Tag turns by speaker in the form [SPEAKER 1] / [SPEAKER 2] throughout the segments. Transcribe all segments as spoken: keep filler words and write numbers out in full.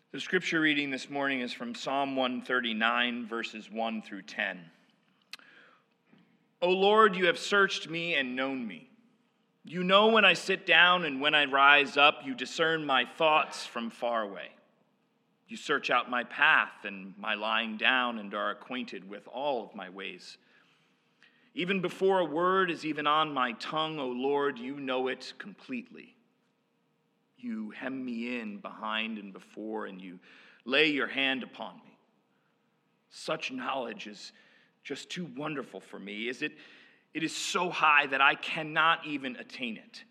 [SPEAKER 1] The scripture reading this morning is from Psalm one thirty-nine, verses one through ten. O Lord, you have searched me and known me. You know when I sit down and when I rise up. You discern my thoughts from far away. You search out my path and my lying down and are acquainted with all of my ways. Even before a word is even on my tongue, O Lord, you know it completely. You hem me in behind and before, and you lay your hand upon me. Such knowledge is just too wonderful for me. Is it, it is so high that I cannot even attain it.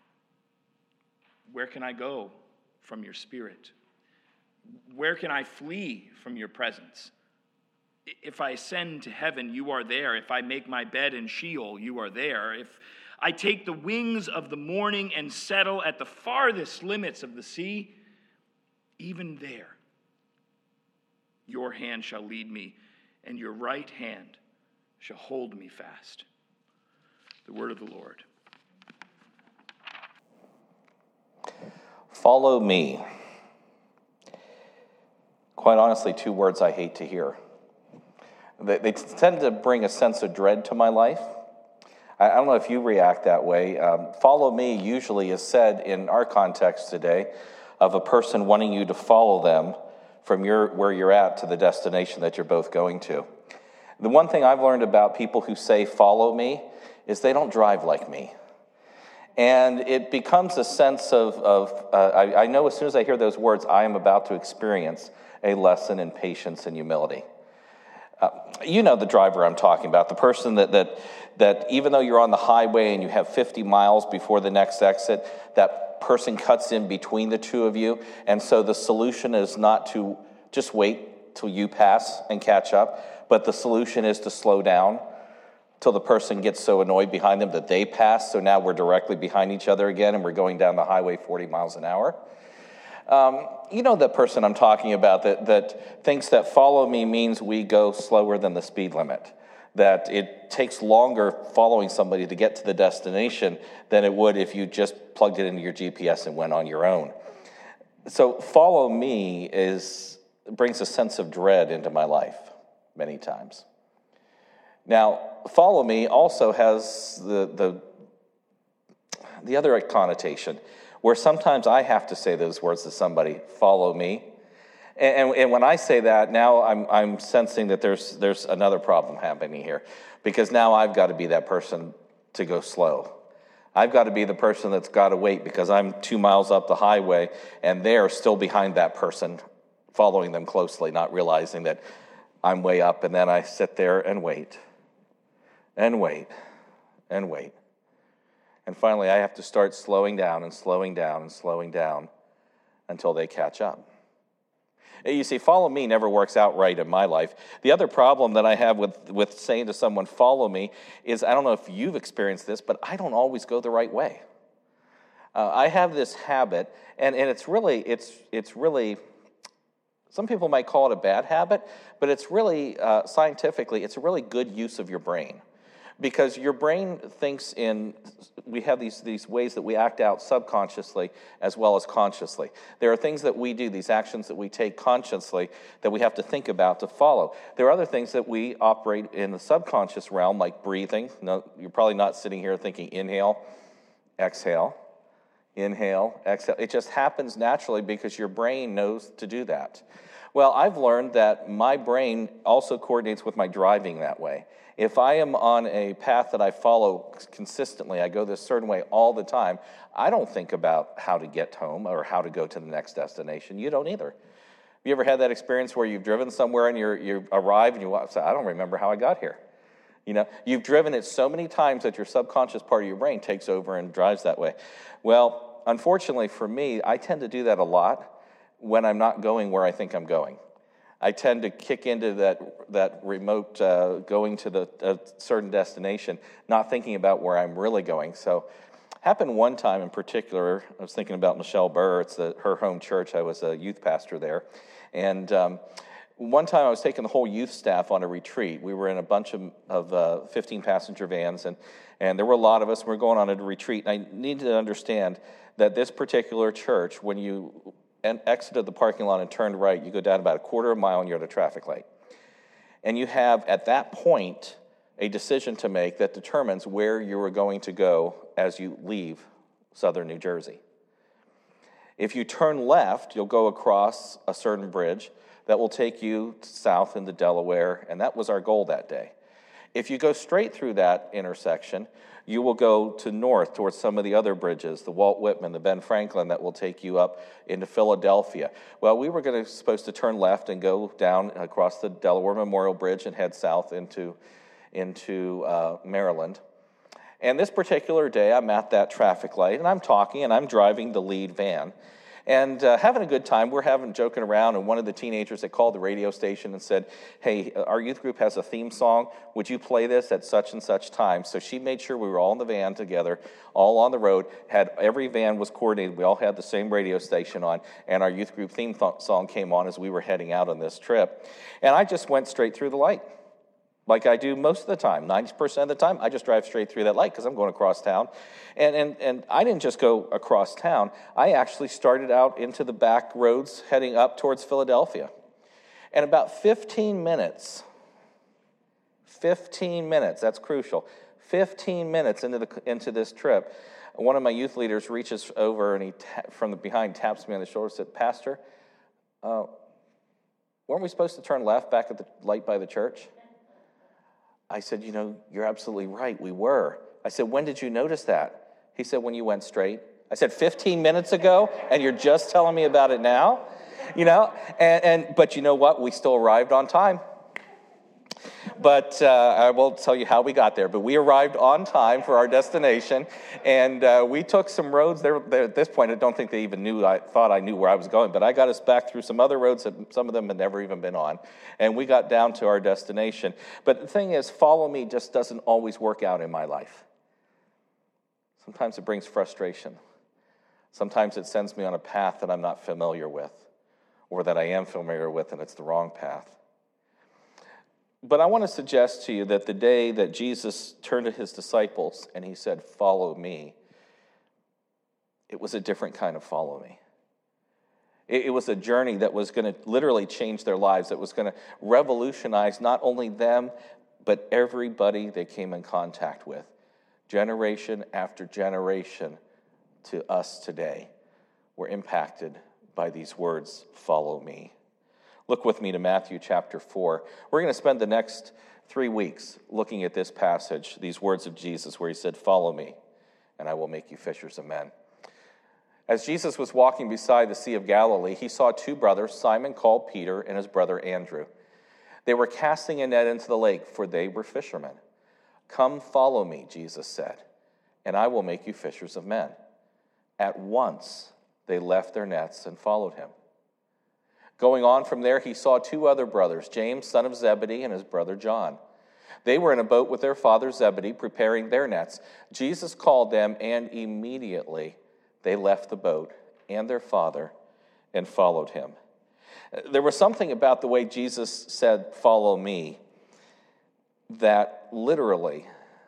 [SPEAKER 1] Where can I go from your spirit? Where can I flee from your presence? If I ascend to heaven, you are there. If I make my bed in Sheol, you are there. If I take the wings of the morning and settle at the farthest limits of the sea, even there, your hand shall lead me, and your right hand shall hold me fast. The word of the Lord.
[SPEAKER 2] Follow me. Quite honestly, two words I hate to hear. They, they tend to bring a sense of dread to my life. I don't know if you react that way. Um, follow me usually is said in our context today of a person wanting you to follow them from your where you're at to the destination that you're both going to. The one thing I've learned about people who say follow me is they don't drive like me. And it becomes a sense of, of uh, I, I know as soon as I hear those words, I am about to experience a lesson in patience and humility. Uh, you know the driver I'm talking about, the person that, that that even though you're on the highway and you have fifty miles before the next exit, that person cuts in between the two of you. And so the solution is not to just wait till you pass and catch up, but the solution is to slow down till the person gets so annoyed behind them that they pass. So now we're directly behind each other again and we're going down the highway forty miles an hour. Um, you know the person I'm talking about that, that thinks that follow me means we go slower than the speed limit, that it takes longer following somebody to get to the destination than it would if you just plugged it into your G P S and went on your own. So follow me is brings a sense of dread into my life many times. Now, follow me also has the the, the other connotation, where sometimes I have to say those words to somebody, follow me. And, and, and when I say that, now I'm, I'm sensing that there's, there's another problem happening here. Because now I've got to be that person to go slow. I've got to be the person that's got to wait because I'm two miles up the highway and they're still behind that person, following them closely, not realizing that I'm way up. And then I sit there and wait, and wait, and wait. And finally, I have to start slowing down and slowing down and slowing down until they catch up. You see, follow me never works out right in my life. The other problem that I have with, with saying to someone, follow me, is I don't know if you've experienced this, but I don't always go the right way. Uh, I have this habit, and, and it's really, it's it's really, some people might call it a bad habit, but it's really, uh, scientifically, it's a really good use of your brain. Because your brain thinks in, we have these, these ways that we act out subconsciously as well as consciously. There are things that we do, these actions that we take consciously that we have to think about to follow. There are other things that we operate in the subconscious realm, like breathing. No, you're probably not sitting here thinking inhale, exhale, inhale, exhale. It just happens naturally because your brain knows to do that. Well, I've learned that my brain also coordinates with my driving that way. If I am on a path that I follow consistently, I go this certain way all the time, I don't think about how to get home or how to go to the next destination. You don't either. Have you ever had that experience where you've driven somewhere and you're, you arrive and you say, I don't remember how I got here? You know, you've driven it so many times that your subconscious part of your brain takes over and drives that way. Well, unfortunately for me, I tend to do that a lot when I'm not going where I think I'm going. I tend to kick into that that remote uh, going to the a certain destination, not thinking about where I'm really going. So, happened one time in particular. I was thinking about Michelle Burr. It's the, her home church. I was a youth pastor there, and um, one time I was taking the whole youth staff on a retreat. We were in a bunch of, of uh, fifteen passenger vans, and and there were a lot of us. We were going on a retreat, and I needed to understand that this particular church, when you and exited the parking lot and turned right, you go down about a quarter of a mile and you're at a traffic light. And you have, at that point, a decision to make that determines where you are going to go as you leave southern New Jersey. If you turn left, you'll go across a certain bridge that will take you south into Delaware, and that was our goal that day. If you go straight through that intersection, you will go to north towards some of the other bridges, the Walt Whitman, the Ben Franklin, that will take you up into Philadelphia. Well, we were going to, supposed to turn left and go down across the Delaware Memorial Bridge and head south into, into uh, Maryland. And this particular day, I'm at that traffic light, and I'm talking, and I'm driving the lead van. And uh, having a good time, we're having joking around, and one of the teenagers that called the radio station and said, hey, our youth group has a theme song. Would you play this at such and such time? So she made sure we were all in the van together, all on the road, had every van was coordinated. We all had the same radio station on, and our youth group theme th- song came on as we were heading out on this trip. And I just went straight through the light, like I do most of the time. ninety percent of the time, I just drive straight through that light because I'm going across town. And, and, and I didn't just go across town. I actually started out into the back roads heading up towards Philadelphia. And about fifteen minutes, fifteen minutes, that's crucial, fifteen minutes into, the, into this trip, one of my youth leaders reaches over and he ta- from the behind taps me on the shoulder and said, Pastor, uh, weren't we supposed to turn left back at the light by the church? I said, you know, you're absolutely right, we were. I said, when did you notice that? He said, when you went straight. I said, fifteen minutes ago, and you're just telling me about it now? You know, and, and but you know what? We still arrived on time. But uh, I won't tell you how we got there, but we arrived on time for our destination, and uh, we took some roads there, there. At this point, I don't think they even knew, I thought I knew where I was going, but I got us back through some other roads that some of them had never even been on, and we got down to our destination. But the thing is, follow me just doesn't always work out in my life. Sometimes it brings frustration. Sometimes it sends me on a path that I'm not familiar with, or that I am familiar with, and it's the wrong path. But I want to suggest to you that the day that Jesus turned to his disciples and he said, follow me, it was a different kind of follow me. It, it was a journey that was going to literally change their lives, that was going to revolutionize not only them, but everybody they came in contact with, generation after generation to us today, were impacted by these words, follow me. Look with me to Matthew chapter four. We're going to spend the next three weeks looking at this passage, these words of Jesus, where he said, follow me, and I will make you fishers of men. As Jesus was walking beside the Sea of Galilee, he saw two brothers, Simon called Peter and his brother Andrew. They were casting a net into the lake, for they were fishermen. Come follow me, Jesus said, and I will make you fishers of men. At once they left their nets and followed him. Going on from there, he saw two other brothers, James, son of Zebedee, and his brother John. They were in a boat with their father Zebedee, preparing their nets. Jesus called them, and immediately they left the boat and their father and followed him. There was something about the way Jesus said, follow me, that literally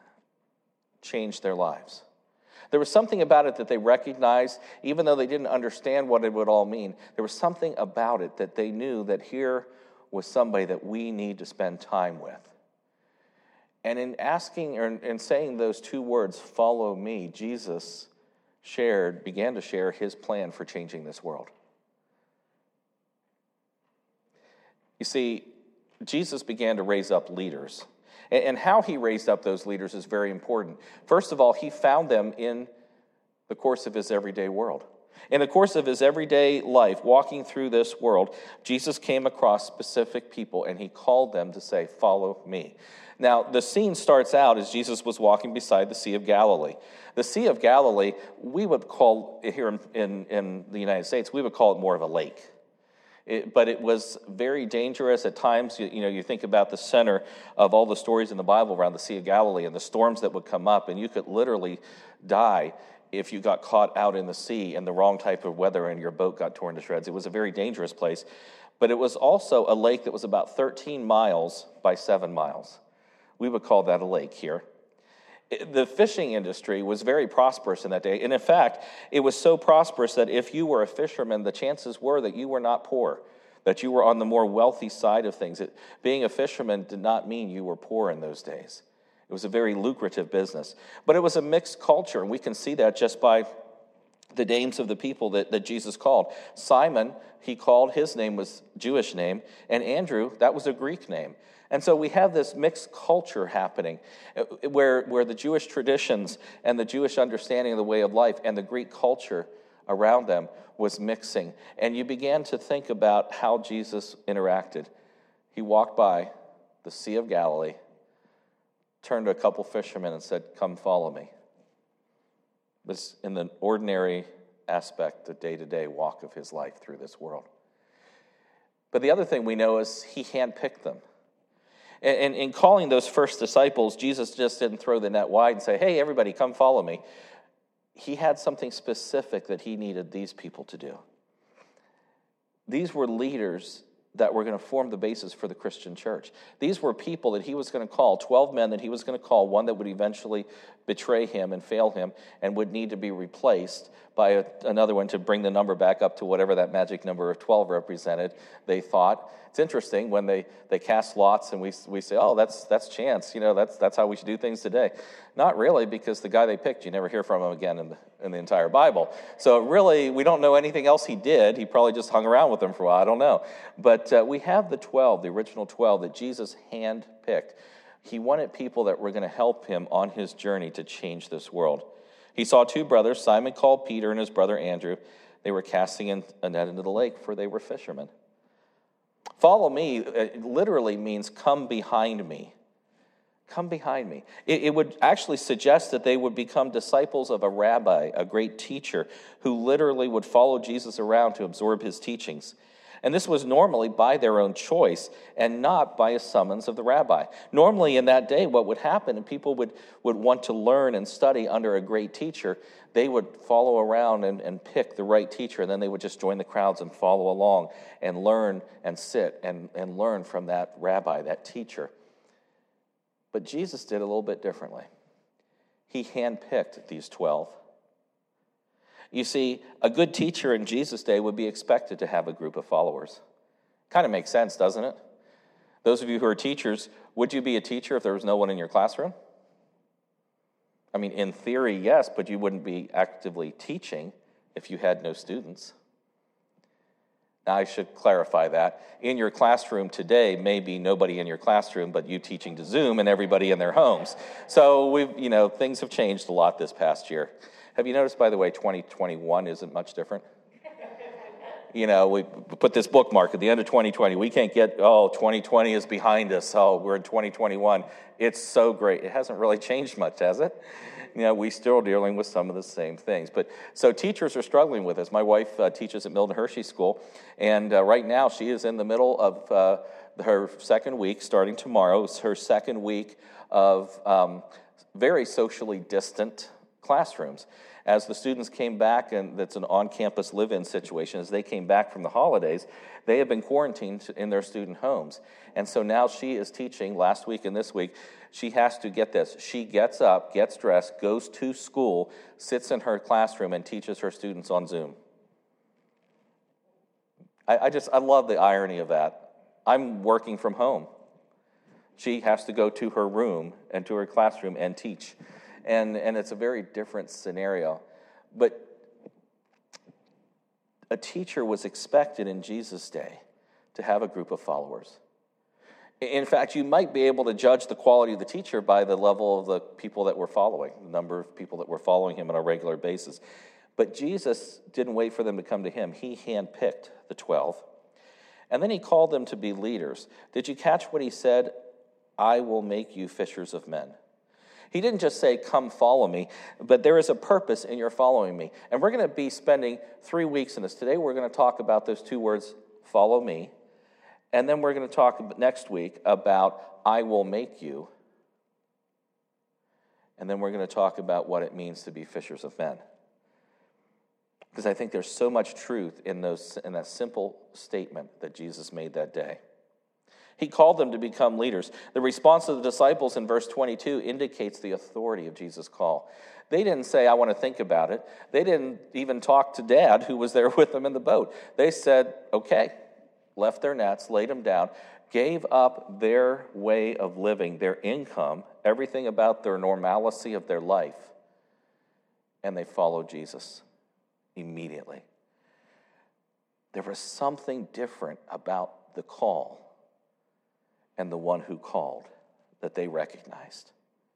[SPEAKER 2] changed their lives. There was something about it that they recognized, even though they didn't understand what it would all mean. There was something about it that they knew that here was somebody that we need to spend time with. And in asking or in saying those two words, follow me, Jesus shared, began to share his plan for changing this world. You see, Jesus began to raise up leaders. And how he raised up those leaders is very important. First of all, he found them in the course of his everyday world. In the course of his everyday life, walking through this world, Jesus came across specific people, and he called them to say, follow me. Now, the scene starts out as Jesus was walking beside the Sea of Galilee. The Sea of Galilee, we would call, here in, in, in the United States, we would call it more of a lake. It, but it was very dangerous at times. You, you know, you think about the center of all the stories in the Bible around the Sea of Galilee and the storms that would come up, and you could literally die if you got caught out in the sea in the wrong type of weather and your boat got torn to shreds. It was a very dangerous place. But it was also a lake that was about thirteen miles by seven miles. We would call that a lake here. The fishing industry was very prosperous in that day. And in fact, it was so prosperous that if you were a fisherman, the chances were that you were not poor, that you were on the more wealthy side of things. It, being a fisherman did not mean you were poor in those days. It was a very lucrative business. But it was a mixed culture, and we can see that just by the names of the people that, that Jesus called. Simon, he called, his name was Jewish name, and Andrew, that was a Greek name. And so we have this mixed culture happening where, where the Jewish traditions and the Jewish understanding of the way of life and the Greek culture around them was mixing. And you began to think about how Jesus interacted. He walked by the Sea of Galilee, turned to a couple fishermen and said, "Come follow me." It was in the ordinary aspect, the day-to-day walk of his life through this world. But the other thing we know is he handpicked them. And in calling those first disciples, Jesus just didn't throw the net wide and say, "Hey, everybody, come follow me." He had something specific that he needed these people to do. These were leaders that were going to form the basis for the Christian church. These were people that he was going to call, twelve men that he was going to call, one that would eventually betray him and fail him and would need to be replaced by a, another one to bring the number back up to whatever that magic number of twelve represented, they thought. It's interesting when they, they cast lots and we we say, "Oh, that's that's chance, you know, that's that's how we should do things today." Not really, because the guy they picked, you never hear from him again in the, in the entire Bible. So really, we don't know anything else he did. He probably just hung around with them for a while, I don't know. But uh, we have the twelve, the original twelve, that Jesus handpicked. He wanted people that were going to help him on his journey to change this world. He saw two brothers, Simon called Peter and his brother Andrew. They were casting in a net into the lake, for they were fishermen. Follow me literally means come behind me. Come behind me. It, it would actually suggest that they would become disciples of a rabbi, a great teacher, who literally would follow Jesus around to absorb his teachings. And this was normally by their own choice and not by a summons of the rabbi. Normally in that day, what would happen, and people would, would want to learn and study under a great teacher, they would follow around and, and pick the right teacher, and then they would just join the crowds and follow along and learn and sit and, and learn from that rabbi, that teacher. But Jesus did a little bit differently. He handpicked these twelve. You see, a good teacher in Jesus' day would be expected to have a group of followers. Kind of makes sense, doesn't it? Those of you who are teachers, would you be a teacher if there was no one in your classroom? I mean, in theory, yes, but you wouldn't be actively teaching if you had no students. Now, I should clarify that. In your classroom today may be nobody in your classroom, but you teaching to Zoom and everybody in their homes. So, we've, you know, things have changed a lot this past year. Have you noticed, by the way, twenty twenty-one isn't much different? You know, we put this bookmark at the end of twenty twenty. We can't get, oh, twenty twenty is behind us. Oh, we're in twenty twenty-one. It's so great. It hasn't really changed much, has it? You know, we still are dealing with some of the same things. But so teachers are struggling with this. My wife uh, teaches at Milton Hershey School, and uh, right now she is in the middle of uh, her second week, starting tomorrow. It's her second week of um, very socially distant classrooms. As the students came back, and that's an on-campus live-in situation, as they came back from the holidays, they have been quarantined in their student homes. And so now she is teaching, last week and this week, she has to get this. She gets up, gets dressed, goes to school, sits in her classroom, and teaches her students on Zoom. I, I just, I love the irony of that. I'm working from home. She has to go to her room and to her classroom and teach. And, and it's a very different scenario. But a teacher was expected in Jesus' day to have a group of followers. In fact, you might be able to judge the quality of the teacher by the level of the people that were following, the number of people that were following him on a regular basis. But Jesus didn't wait for them to come to him. He handpicked the twelve. And then he called them to be leaders. Did you catch what he said? "I will make you fishers of men." He didn't just say, "Come follow me," but there is a purpose in your following me. And we're going to be spending three weeks in this. Today we're going to talk about those two words, follow me. And then we're going to talk next week about I will make you. And then we're going to talk about what it means to be fishers of men. Because I think there's so much truth in those in that simple statement that Jesus made that day. He called them to become leaders. The response of the disciples in verse twenty-two indicates the authority of Jesus' call. They didn't say, I want to think about it. They didn't even talk to Dad, who was there with them in the boat. They said, okay, left their nets, laid them down, gave up their way of living, their income, everything about their normalcy of their life, and they followed Jesus immediately. There was something different about the call and the one who called that they recognized.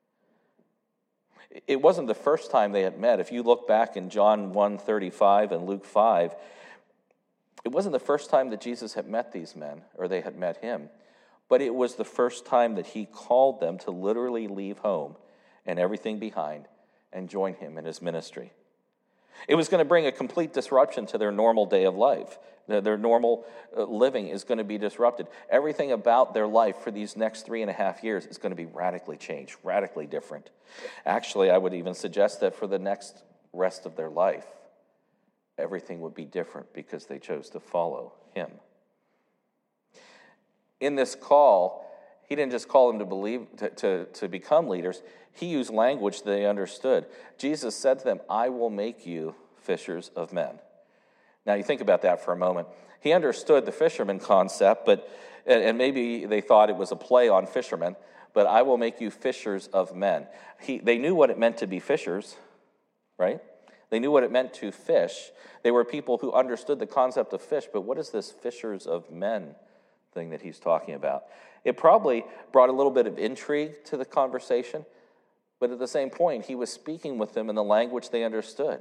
[SPEAKER 2] It wasn't the first time they had met. If you look back in John one thirty-five and Luke five, it wasn't the first time that Jesus had met these men, or they had met him, but it was the first time that he called them to literally leave home and everything behind and join him in his ministry. It was going to bring a complete disruption to their normal day of life. Their normal living is going to be disrupted. Everything about their life for these next three and a half years is going to be radically changed, radically different. Actually, I would even suggest that for the next rest of their life, everything would be different because they chose to follow him. In this call, he didn't just call them to believe to, to, to become leaders. He used language they understood. Jesus said to them, I will make you fishers of men. Now, you think about that for a moment. He understood the fisherman concept, but and maybe they thought it was a play on fishermen, but I will make you fishers of men. He, they knew what it meant to be fishers, right? They knew what it meant to fish. They were people who understood the concept of fish, but what is this fishers of men thing that he's talking about? It probably brought a little bit of intrigue to the conversation, but at the same point, he was speaking with them in the language they understood.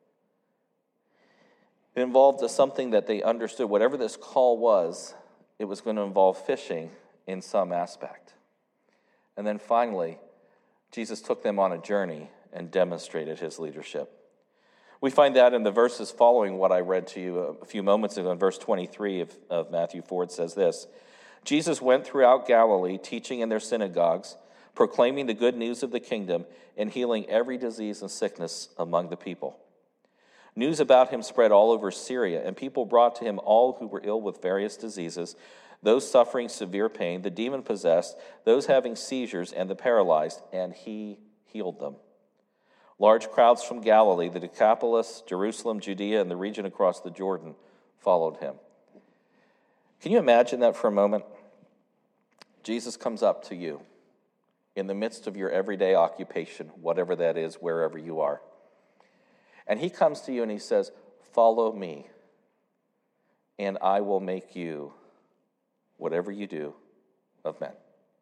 [SPEAKER 2] It involved something that they understood. Whatever this call was, it was going to involve fishing in some aspect. And then finally, Jesus took them on a journey and demonstrated his leadership. We find that in the verses following what I read to you a few moments ago. In verse twenty-three of, of Matthew four, it says this, Jesus went throughout Galilee, teaching in their synagogues, proclaiming the good news of the kingdom, and healing every disease and sickness among the people. News about him spread all over Syria, and people brought to him all who were ill with various diseases, those suffering severe pain, the demon-possessed, those having seizures, and the paralyzed, and he healed them. Large crowds from Galilee, the Decapolis, Jerusalem, Judea, and the region across the Jordan followed him. Can you imagine that for a moment? Jesus comes up to you in the midst of your everyday occupation, whatever that is, wherever you are. And he comes to you and he says, follow me, and I will make you, whatever you do, of men.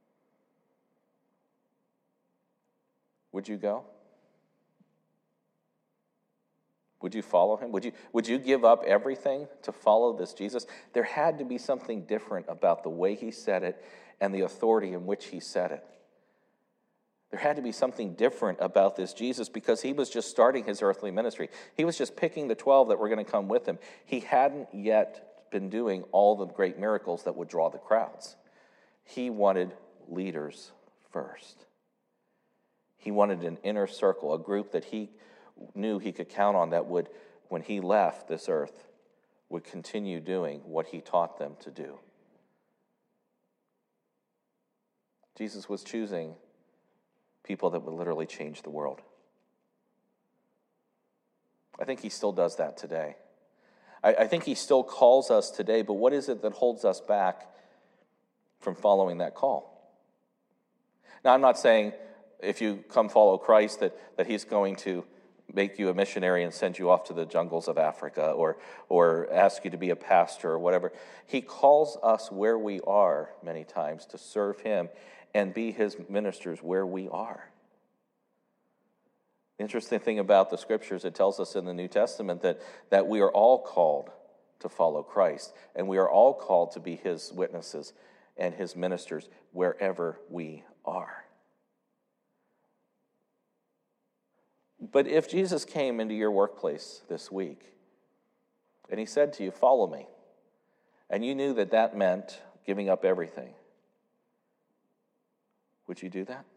[SPEAKER 2] Would you go? Would you follow him? Would you, would you give up everything to follow this Jesus? There had to be something different about the way he said it and the authority in which he said it. There had to be something different about this Jesus because he was just starting his earthly ministry. He was just picking the twelve that were going to come with him. He hadn't yet been doing all the great miracles that would draw the crowds. He wanted leaders first. He wanted an inner circle, a group that he knew he could count on that would, when he left this earth, would continue doing what he taught them to do. Jesus was choosing people that would literally change the world. I think he still does that today. I, I think he still calls us today, but what is it that holds us back from following that call? Now, I'm not saying if you come follow Christ that, that he's going to make you a missionary and send you off to the jungles of Africa or, or ask you to be a pastor or whatever. He calls us where we are many times to serve him and be his ministers where we are. The interesting thing about the scriptures, it tells us in the New Testament that, that we are all called to follow Christ, and we are all called to be his witnesses and his ministers wherever we are. But if Jesus came into your workplace this week and he said to you, follow me, and you knew that that meant giving up everything, would you do that?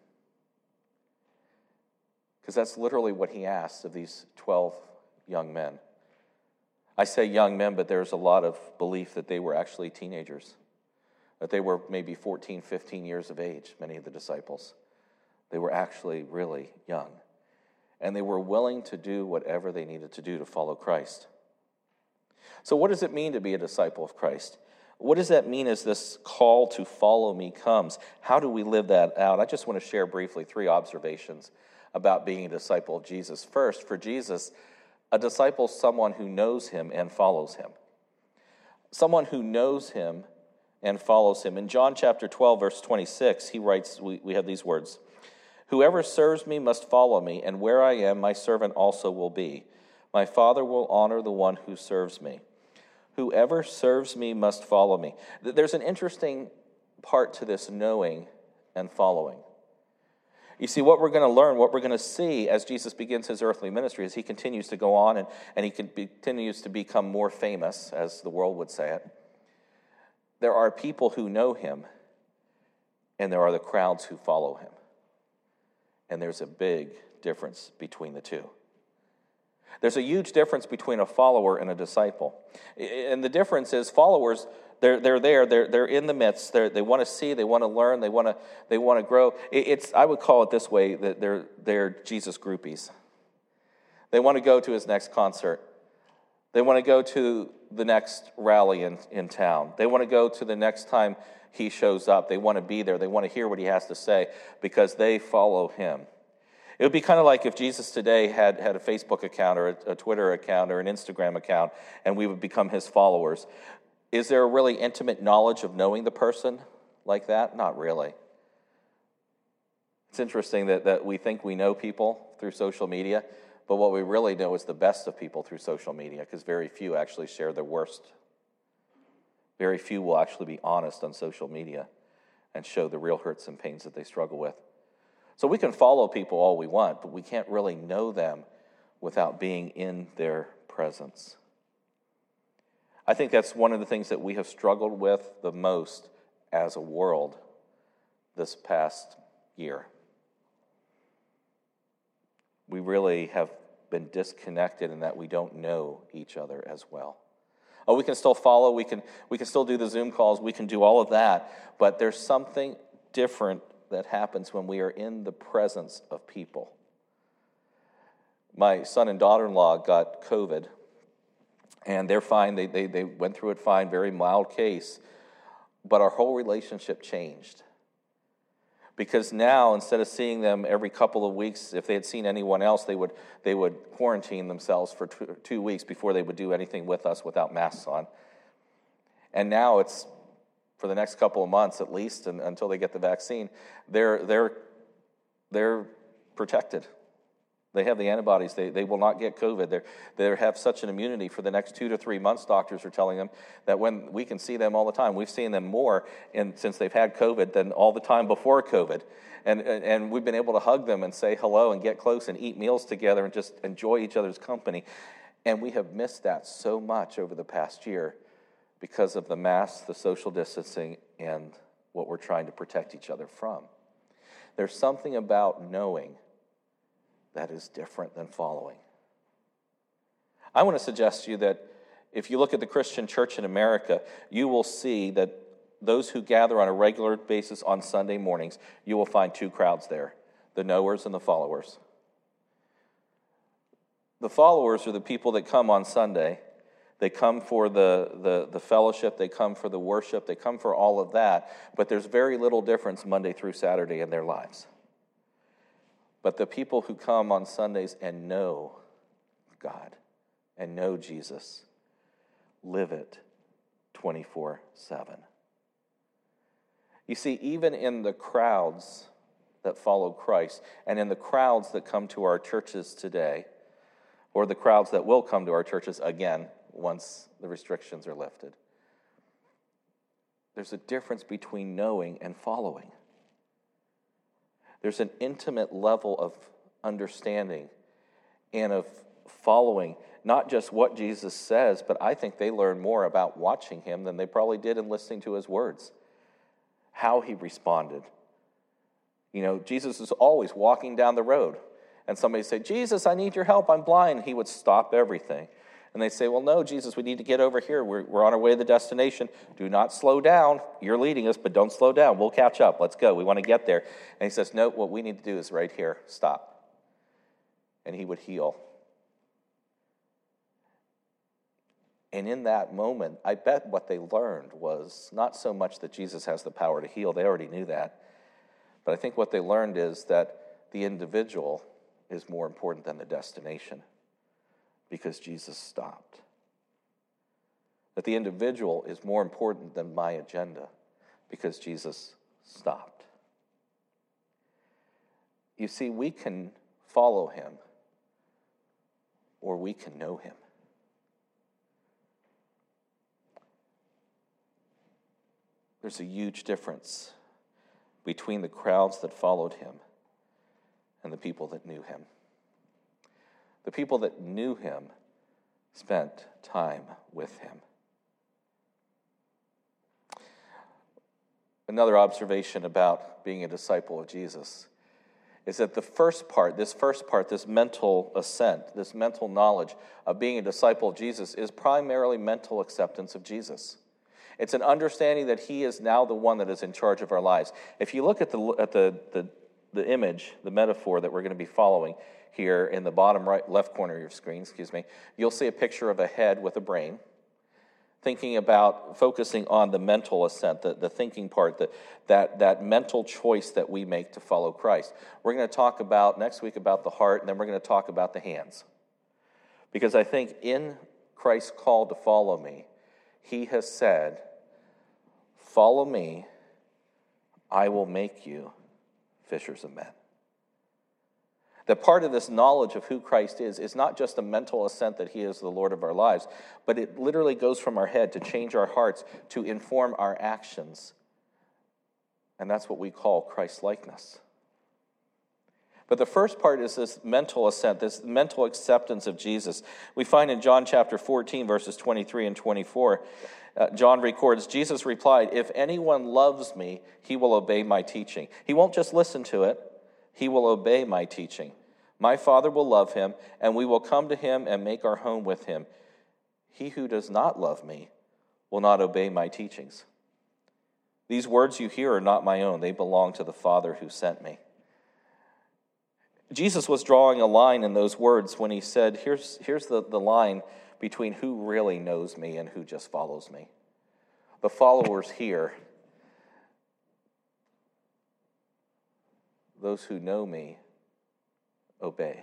[SPEAKER 2] Because that's literally what he asked of these twelve young men. I say young men, but there's a lot of belief that they were actually teenagers. that they were maybe fourteen, fifteen years of age, many of the disciples. They were actually really young. And they were willing to do whatever they needed to do to follow Christ. So what does it mean to be a disciple of Christ? What does that mean as this call to follow me comes? How do we live that out? I just want to share briefly three observations about being a disciple of Jesus. First, for Jesus, a disciple is someone who knows him and follows him. Someone who knows him and follows him. In John chapter twelve, verse twenty-six, he writes, we, we have these words, "Whoever serves me must follow me, and where I am, my servant also will be. My Father will honor the one who serves me. Whoever serves me must follow me." There's an interesting part to this knowing and following. You see, what we're going to learn, what we're going to see as Jesus begins his earthly ministry, as he continues to go on and, and he continues to become more famous, as the world would say it, there are people who know him, and there are the crowds who follow him. And there's a big difference between the two. There's a huge difference between a follower and a disciple. And the difference is followers, they're they're there, they're they're in the midst, they they want to see, they want to learn, they want to they want to grow. It's I would call it this way, that they're they're Jesus groupies. They want to go to his next concert. They want to go to the next rally in, in town. They want to go to the next time he shows up. They want to be there. They want to hear what he has to say because they follow him. It would be kind of like if Jesus today had, had a Facebook account or a, a Twitter account or an Instagram account, and we would become his followers. Is there a really intimate knowledge of knowing the person like that? Not really. It's interesting that, that we think we know people through social media, but what we really know is the best of people through social media, because very few actually share their worst. Very few will actually be honest on social media and show the real hurts and pains that they struggle with. So we can follow people all we want, but we can't really know them without being in their presence. I think that's one of the things that we have struggled with the most as a world this past year. We really have been disconnected in that we don't know each other as well. Oh, we can still follow, we can we can still do the Zoom calls, we can do all of that, but there's something different that happens when we are in the presence of people. My son and daughter-in-law got COVID, and they're fine. They, they, they went through it fine, very mild case, but our whole relationship changed. Because now, instead of seeing them every couple of weeks, if they had seen anyone else, they would they would quarantine themselves for two, two weeks before they would do anything with us without masks on. And now it's, for the next couple of months at least, and until they get the vaccine, they're they're they're protected. They have the antibodies. They they will not get COVID. They they have such an immunity for the next two to three months. Doctors are telling them that when we can see them all the time. We've seen them more in, since they've had COVID than all the time before COVID, and and we've been able to hug them and say hello and get close and eat meals together and just enjoy each other's company. And we have missed that so much over the past year because of the masks, the social distancing, and what we're trying to protect each other from. There's something about knowing that is different than following. I want to suggest to you that if you look at the Christian church in America, you will see that those who gather on a regular basis on Sunday mornings, you will find two crowds there, the knowers and the followers. The followers are the people that come on Sunday. They come for the, the, the fellowship, they come for the worship, they come for all of that, but there's very little difference Monday through Saturday in their lives. But the people who come on Sundays and know God and know Jesus live it twenty-four seven. You see, even in the crowds that follow Christ and in the crowds that come to our churches today, or the crowds that will come to our churches again once the restrictions are lifted, there's a difference between knowing and following. There's an intimate level of understanding and of following, not just what Jesus says, but I think they learn more about watching him than they probably did in listening to his words, how he responded. You know, Jesus is always walking down the road, and somebody say, "Jesus, I need your help, I'm blind." He would stop everything And they say, well, no, Jesus, we need to get over here. We're, we're on our way to the destination. Do not slow down. You're leading us, but don't slow down. We'll catch up. Let's go. We want to get there. And he says, no, what we need to do is right here. Stop. And he would heal. And in that moment, I bet what they learned was not so much that Jesus has the power to heal. They already knew that. But I think what they learned is that the individual is more important than the destination, because Jesus stopped. That the individual is more important than my agenda, because Jesus stopped. You see, we can follow him, or we can know him. There's a huge difference between the crowds that followed him and the people that knew him. The people that knew him spent time with him. Another observation about being a disciple of Jesus is that the first part, this first part, this mental assent, this mental knowledge of being a disciple of Jesus is primarily mental acceptance of Jesus. It's an understanding that he is now the one that is in charge of our lives. If you look at the at the the, the image, the metaphor that we're going to be following here in the bottom right left corner of your screen, excuse me, you'll see a picture of a head with a brain, thinking about, focusing on the mental assent, the, the thinking part, the, that, that mental choice that we make to follow Christ. We're going to talk about, next week, about the heart, and then we're going to talk about the hands. Because I think in Christ's call to follow me, he has said, follow me, I will make you fishers of men. That part of this knowledge of who Christ is is not just a mental assent that he is the Lord of our lives, but it literally goes from our head to change our hearts, to inform our actions. And that's what we call Christ-likeness. But the first part is this mental assent, this mental acceptance of Jesus. We find in John chapter fourteen, verses twenty-three and twenty-four, uh, John records, Jesus replied, if anyone loves me, he will obey my teaching. He won't just listen to it, he will obey my teaching. My Father will love him, and we will come to him and make our home with him. He who does not love me will not obey my teachings. These words you hear are not my own. They belong to the Father who sent me. Jesus was drawing a line in those words when he said, here's, here's the, the line between who really knows me and who just follows me. The followers here, those who know me, obey.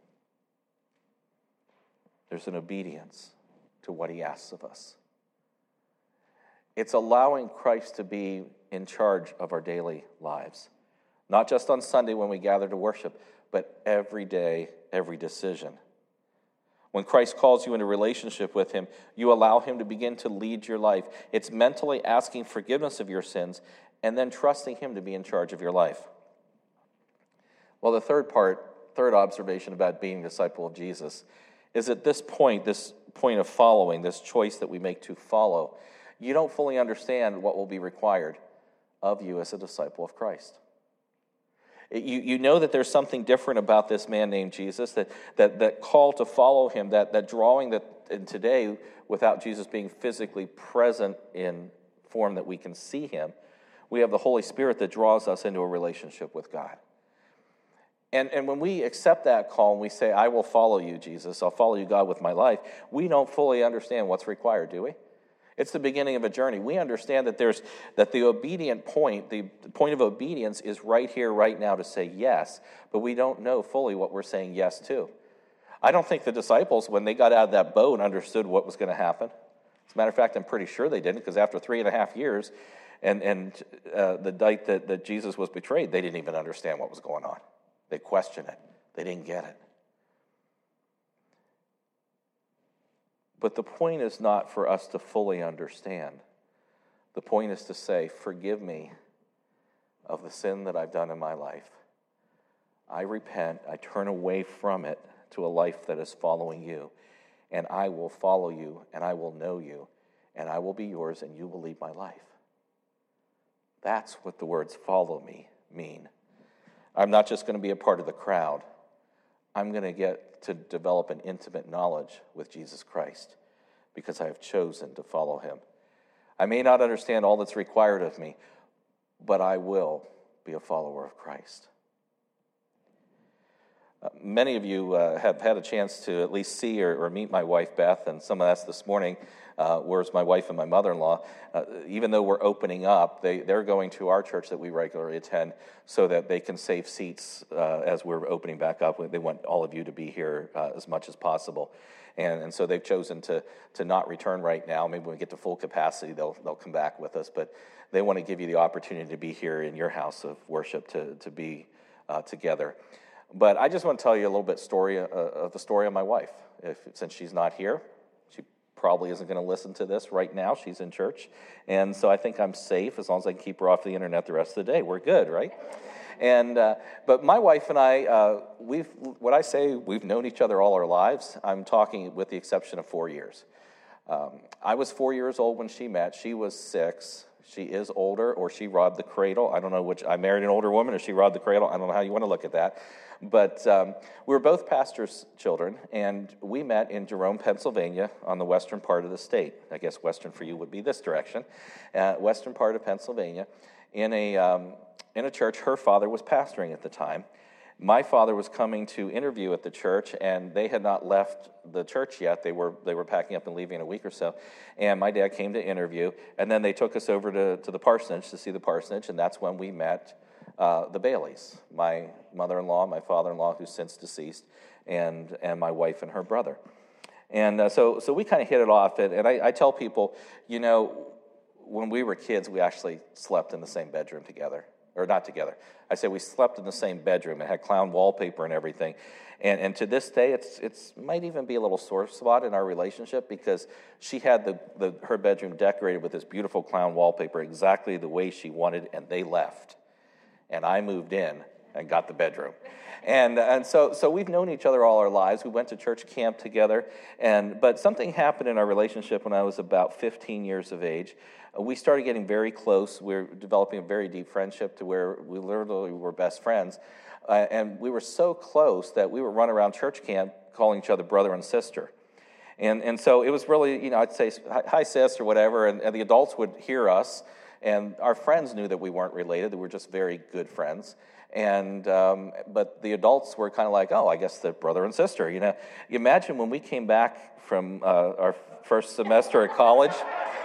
[SPEAKER 2] There's an obedience to what he asks of us. It's allowing Christ to be in charge of our daily lives. Not just on Sunday when we gather to worship, but every day, every decision. When Christ calls you into relationship with him, you allow him to begin to lead your life. It's mentally asking forgiveness of your sins and then trusting him to be in charge of your life. Well, the third part, third observation about being a disciple of Jesus is at this point, this point of following, this choice that we make to follow, you don't fully understand what will be required of you as a disciple of Christ. You, you know that there's something different about this man named Jesus, that that, that call to follow him, that, that drawing that in today, without Jesus being physically present in form that we can see him, we have the Holy Spirit that draws us into a relationship with God. And, and when we accept that call and we say, I will follow you, Jesus, I'll follow you, God, with my life, we don't fully understand what's required, do we? It's the beginning of a journey. We understand that there's that the obedient point, the point of obedience is right here, right now to say yes, but we don't know fully what we're saying yes to. I don't think the disciples, when they got out of that boat, understood what was going to happen. As a matter of fact, I'm pretty sure they didn't, because after three and a half years and, and uh, the night that, that Jesus was betrayed, they didn't even understand what was going on. They questioned it. They didn't get it. But the point is not for us to fully understand. The point is to say, forgive me of the sin that I've done in my life. I repent. I turn away from it to a life that is following you. And I will follow you, and I will know you, and I will be yours, and you will lead my life. That's what the words follow me mean. I'm not just going to be a part of the crowd. I'm going to get to develop an intimate knowledge with Jesus Christ because I have chosen to follow him. I may not understand all that's required of me, but I will be a follower of Christ. Uh, many of you uh, have had a chance to at least see or, or meet my wife, Beth, and some of that's this morning, uh, where's my wife and my mother-in-law. Uh, even though we're opening up, they, they're going to our church that we regularly attend so that they can save seats uh, as we're opening back up. They want all of you to be here uh, as much as possible. And, and so they've chosen to to not return right now. Maybe when we get to full capacity, they'll they'll come back with us. But they want to give you the opportunity to be here in your house of worship, to, to be uh, together. But I just want to tell you a little bit story uh, of the story of my wife. If since she's not here, she probably isn't going to listen to this right now. She's in church. And so I think I'm safe as long as I can keep her off the internet the rest of the day. We're good, right? And uh, but my wife and I, uh, we've what I say, we've known each other all our lives. I'm talking with the exception of four years. Um, I was four years old when she met. She was six. She is older, or she robbed the cradle. I don't know which. I married an older woman, or she robbed the cradle. I don't know how you want to look at that. But um, we were both pastors' children, and we met in Jerome, Pennsylvania, on the western part of the state. I guess western for you would be this direction, uh, western part of Pennsylvania, in a um, in a church her father was pastoring at the time. My father was coming to interview at the church, and they had not left the church yet. They were they were packing up and leaving in a week or so. And my dad came to interview, and then they took us over to, to the parsonage to see the parsonage, and that's when we met uh, the Baileys, my mother-in-law, my father-in-law, who's since deceased, and and my wife and her brother. And uh, so so we kind of hit it off, and, and I, I tell people, you know, when we were kids, we actually slept in the same bedroom together. Or not together. I say we slept in the same bedroom. It had clown wallpaper and everything. And and to this day, it's it's might even be a little sore spot in our relationship because she had the, the her bedroom decorated with this beautiful clown wallpaper exactly the way she wanted, and they left. And I moved in and got the bedroom. And and so so we've known each other all our lives. We went to church camp together. And but something happened in our relationship when I was about fifteen years of age. We started getting very close. We were developing a very deep friendship to where we literally were best friends. Uh, and we were so close that we would run around church camp calling each other brother and sister. And and so it was really, you know, I'd say, hi, sis, or whatever, and, and the adults would hear us, and our friends knew that we weren't related. That we were just very good friends. And um, but the adults were kind of like, oh, I guess they're brother and sister, you know. You imagine when we came back from uh, our first semester at college,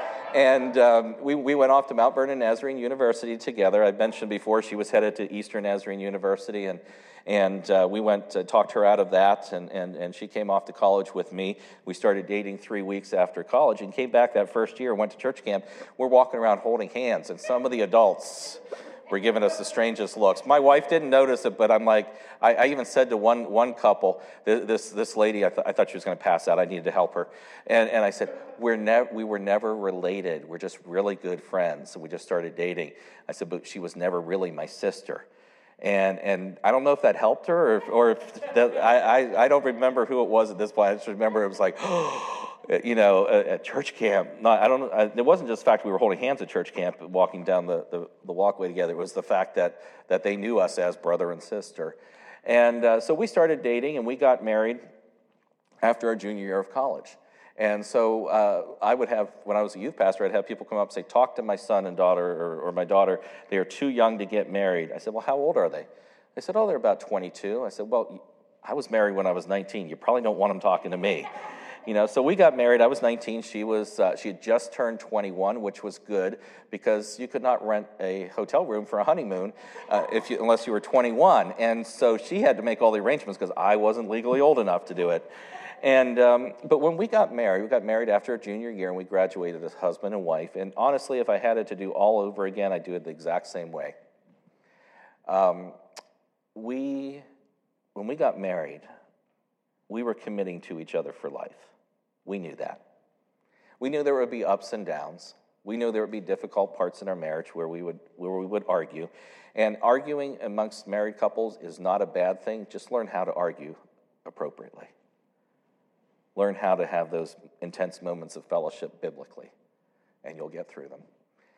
[SPEAKER 2] and um, we, we went off to Mount Vernon Nazarene University together. I mentioned before she was headed to Eastern Nazarene University, and and uh, we went to talked her out of that, and, and, and she came off to college with me. We started dating three weeks after college and came back that first year, went to church camp. We're walking around holding hands, and some of the adults were giving us the strangest looks. My wife didn't notice it, but I'm like, I, I even said to one one couple, this this lady, I, th- I thought she was going to pass out. I needed to help her, and and I said, we're never we were never related. We're just really good friends. So we just started dating. I said, but she was never really my sister, and and I don't know if that helped her or if, or if that, I, I I don't remember who it was at this point. I just remember it was like, you know, at church camp. No, I don't. I, it wasn't just the fact we were holding hands at church camp, walking down the, the, the walkway together. It was the fact that that they knew us as brother and sister, and uh, so we started dating, and we got married after our junior year of college. And so uh, I would have, when I was a youth pastor, I'd have people come up and say, "Talk to my son and daughter, or, or my daughter. They are too young to get married." I said, "Well, how old are they?" They said, "Oh, they're about twenty-two." I said, "Well, I was married when I was nineteen. You probably don't want them talking to me." You know, so we got married. I was nineteen. She was uh, she had just turned twenty-one, which was good because you could not rent a hotel room for a honeymoon uh, if you, unless you were twenty-one. And so she had to make all the arrangements because I wasn't legally old enough to do it. And um, but when we got married, we got married after a junior year, and we graduated as husband and wife. And honestly, if I had it to do all over again, I'd do it the exact same way. Um, we when we got married, we were committing to each other for life. We knew that. We knew there would be ups and downs. We knew there would be difficult parts in our marriage where we would where we would argue. And arguing amongst married couples is not a bad thing. Just learn how to argue appropriately. Learn how to have those intense moments of fellowship biblically, and you'll get through them.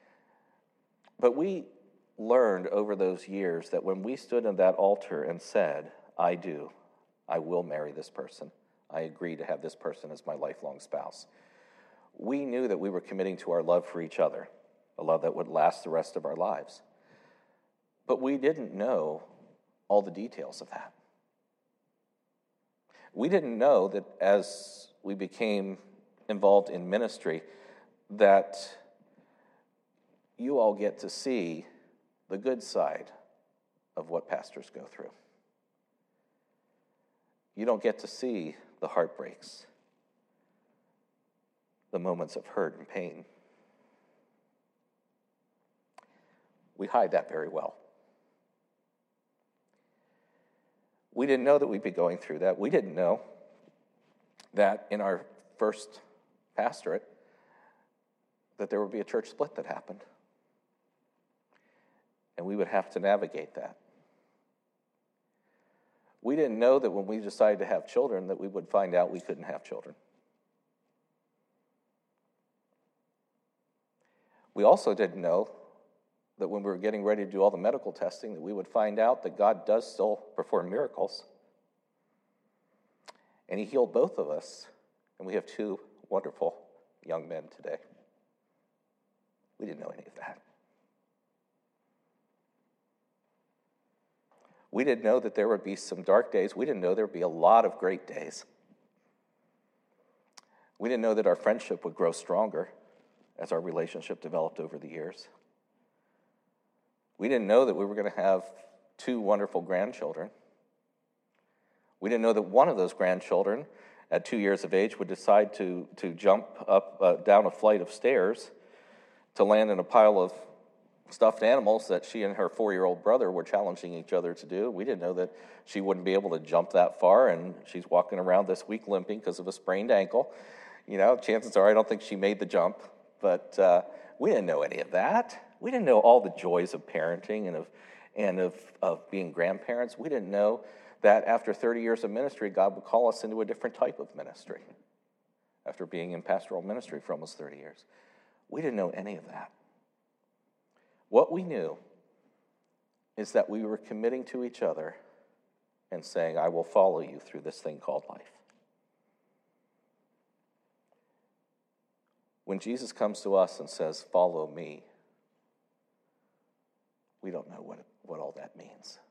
[SPEAKER 2] But we learned over those years that when we stood on that altar and said, "I do, I will marry this person. I agree to have this person as my lifelong spouse. We knew that we were committing to our love for each other, a love that would last the rest of our lives. But we didn't know all the details of that. We didn't know that as we became involved in ministry, that you all get to see the good side of what pastors go through. You don't get to see the heartbreaks, the moments of hurt and pain. We hide that very well. We didn't know that we'd be going through that. We didn't know that in our first pastorate that there would be a church split that happened. And we would have to navigate that. We didn't know that when we decided to have children that we would find out we couldn't have children. We also didn't know that when we were getting ready to do all the medical testing that we would find out that God does still perform miracles. And he healed both of us, and we have two wonderful young men today. We didn't know any of that. We didn't know that there would be some dark days. We didn't know there would be a lot of great days. We didn't know that our friendship would grow stronger as our relationship developed over the years. We didn't know that we were going to have two wonderful grandchildren. We didn't know that one of those grandchildren at two years of age would decide to, to jump up uh, down a flight of stairs to land in a pile of stuffed animals that she and her four-year-old brother were challenging each other to do. We didn't know that she wouldn't be able to jump that far, and she's walking around this week limping because of a sprained ankle. You know, chances are I don't think she made the jump, but uh, we didn't know any of that. We didn't know all the joys of parenting and of and of, of being grandparents. We didn't know that after thirty years of ministry, God would call us into a different type of ministry after being in pastoral ministry for almost thirty years. We didn't know any of that. What we knew is that we were committing to each other and saying, I will follow you through this thing called life. When Jesus comes to us and says, follow me, we don't know what, what all that means.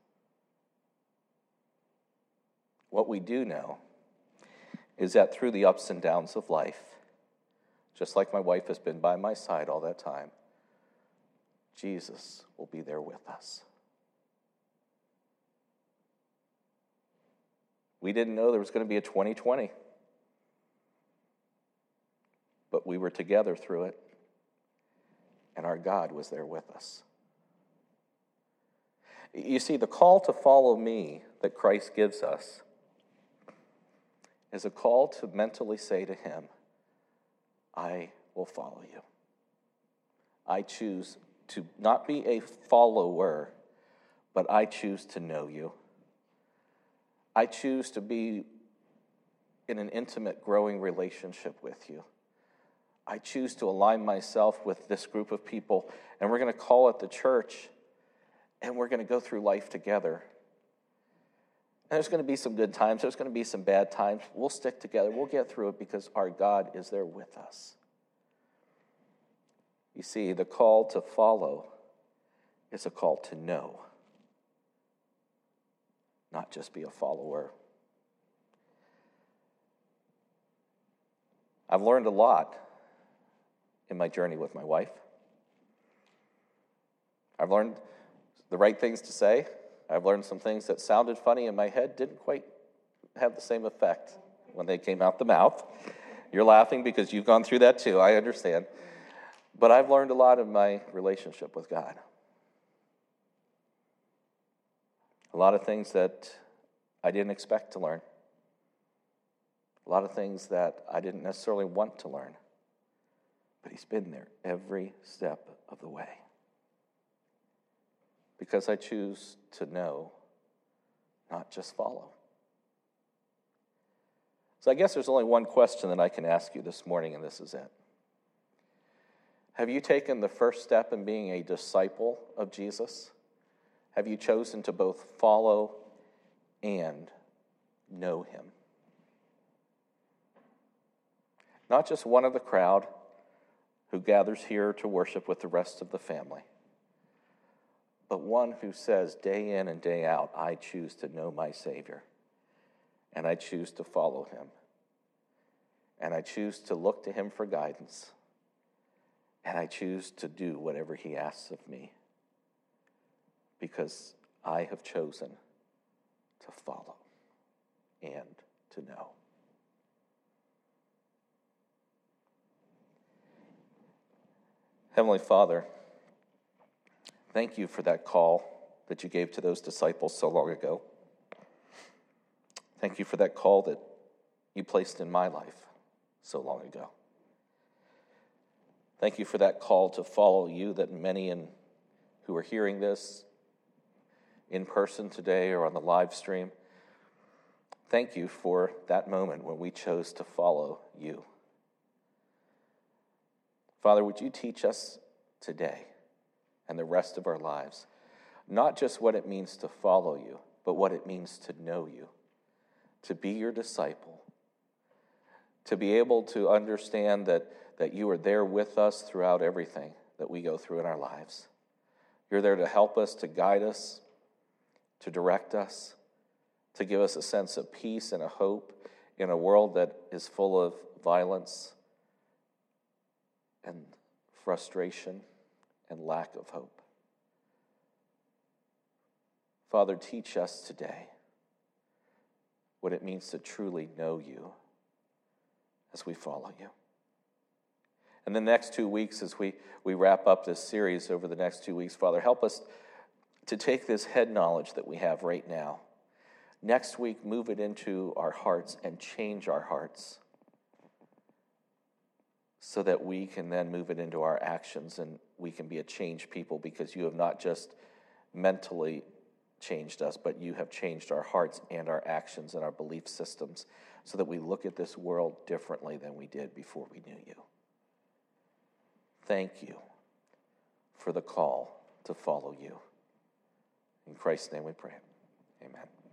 [SPEAKER 2] What we do know is that through the ups and downs of life, just like my wife has been by my side all that time, Jesus will be there with us. We didn't know there was going to be a twenty twenty, but we were together through it, and our God was there with us. You see, the call to follow me that Christ gives us is a call to mentally say to him, I will follow you. I choose to not be a follower, but I choose to know you. I choose to be in an intimate, growing relationship with you. I choose to align myself with this group of people, and we're going to call it the church, and we're going to go through life together. And there's going to be some good times. There's going to be some bad times. We'll stick together. We'll get through it because our God is there with us. You see, the call to follow is a call to know, not just be a follower. I've learned a lot in my journey with my wife. I've learned the right things to say. I've learned some things that sounded funny in my head, didn't quite have the same effect when they came out the mouth. You're laughing because you've gone through that too, I understand. But I've learned a lot in my relationship with God. A lot of things that I didn't expect to learn. A lot of things that I didn't necessarily want to learn. But he's been there every step of the way. Because I choose to know, not just follow. So I guess there's only one question that I can ask you this morning, and this is it. Have you taken the first step in being a disciple of Jesus? Have you chosen to both follow and know him. Not just one of the crowd who gathers here to worship with the rest of the family, but one who says day in and day out, I choose to know my Savior, and I choose to follow him, and I choose to look to him for guidance, and I choose to do whatever he asks of me, because I have chosen to follow and to know. Heavenly Father, thank you for that call that you gave to those disciples so long ago. Thank you for that call that you placed in my life so long ago. Thank you for that call to follow you that many in, who are hearing this in person today or on the live stream, thank you for that moment when we chose to follow you. Father, would you teach us today and the rest of our lives, not just what it means to follow you, but what it means to know you, to be your disciple, to be able to understand that, that you are there with us throughout everything that we go through in our lives. You're there to help us, to guide us, to direct us, to give us a sense of peace and a hope in a world that is full of violence and frustration and lack of hope. Father, teach us today what it means to truly know you as we follow you. And the next two weeks, as we, we wrap up this series over the next two weeks, Father, help us to take this head knowledge that we have right now. Next week, move it into our hearts and change our hearts so that we can then move it into our actions and we can be a changed people, because you have not just mentally changed us, but you have changed our hearts and our actions and our belief systems so that we look at this world differently than we did before we knew you. Thank you for the call to follow you. In Christ's name we pray. Amen.